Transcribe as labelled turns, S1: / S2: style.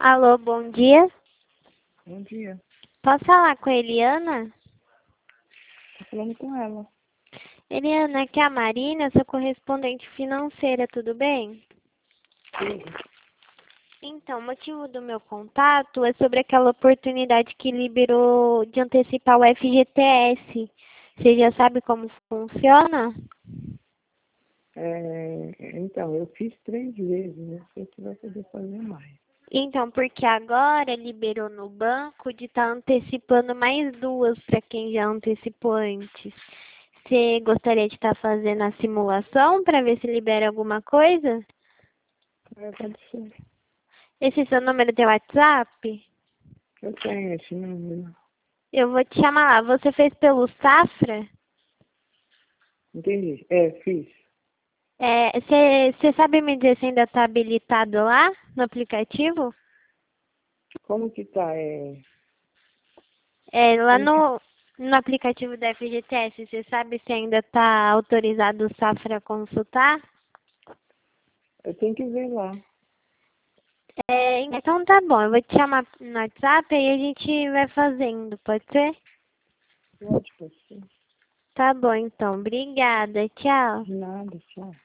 S1: Alô, bom dia.
S2: Bom dia.
S1: Posso falar com a Eliana?
S2: Tô falando com ela.
S1: Eliana, aqui é a Marina, sou correspondente financeira, tudo bem?
S2: Sim.
S1: Então, o motivo do meu contato é sobre aquela oportunidade que liberou de antecipar o FGTS. Você já sabe como funciona?
S2: Então, eu fiz 3 vezes, não sei se vai poder fazer mais.
S1: Então, porque agora liberou no banco de estar antecipando mais duas para quem já antecipou antes. Você gostaria de estar fazendo a simulação para ver se libera alguma coisa?
S2: Pode ser.
S1: Esse seu número tem WhatsApp?
S2: Eu tenho esse número.
S1: Eu vou te chamar lá. Você fez pelo Safra?
S2: Entendi. Fiz.
S1: Você sabe me dizer se ainda está habilitado lá no aplicativo?
S2: Como que tá?
S1: Lá
S2: Como que...
S1: no aplicativo da FGTS, você sabe se ainda está autorizado o Safra a consultar?
S2: Eu tenho que ver lá.
S1: Então tá bom, eu vou te chamar no WhatsApp e a gente vai fazendo, pode ser?
S2: Pode ser.
S1: Tá bom então, obrigada, tchau.
S2: De nada, tchau.